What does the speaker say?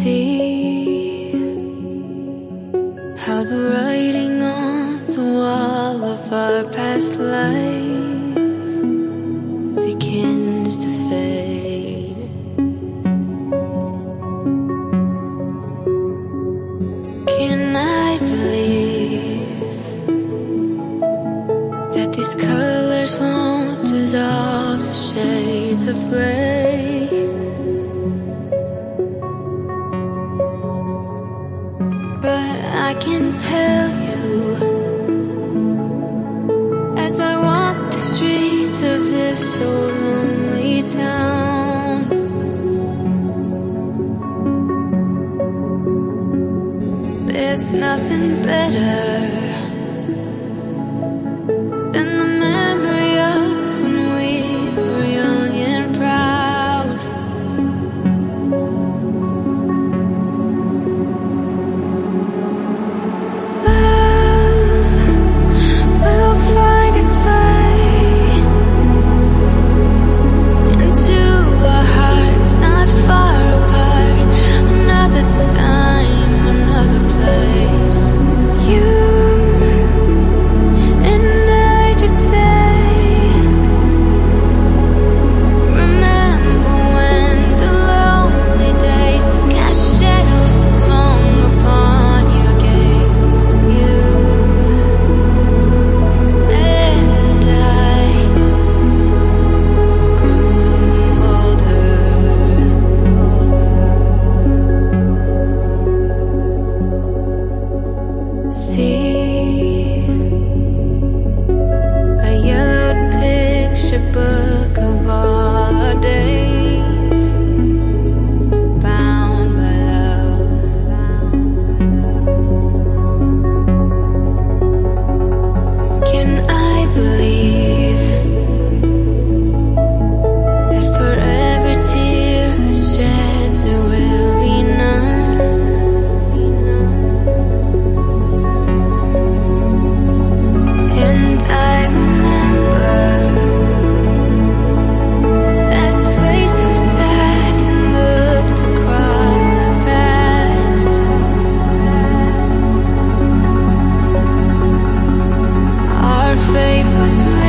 See how the writing on the wall of our past life begins to fade. Can I believe that these colors won't dissolve to shades of gray? But I can tell you, as I walk the streets of this so lonely town, there's nothing better than the memory of when we were young and proud. See a yellowed picture book of all our days, bound by love. Can I believe that for every tear I shed there will be none? Fate was real.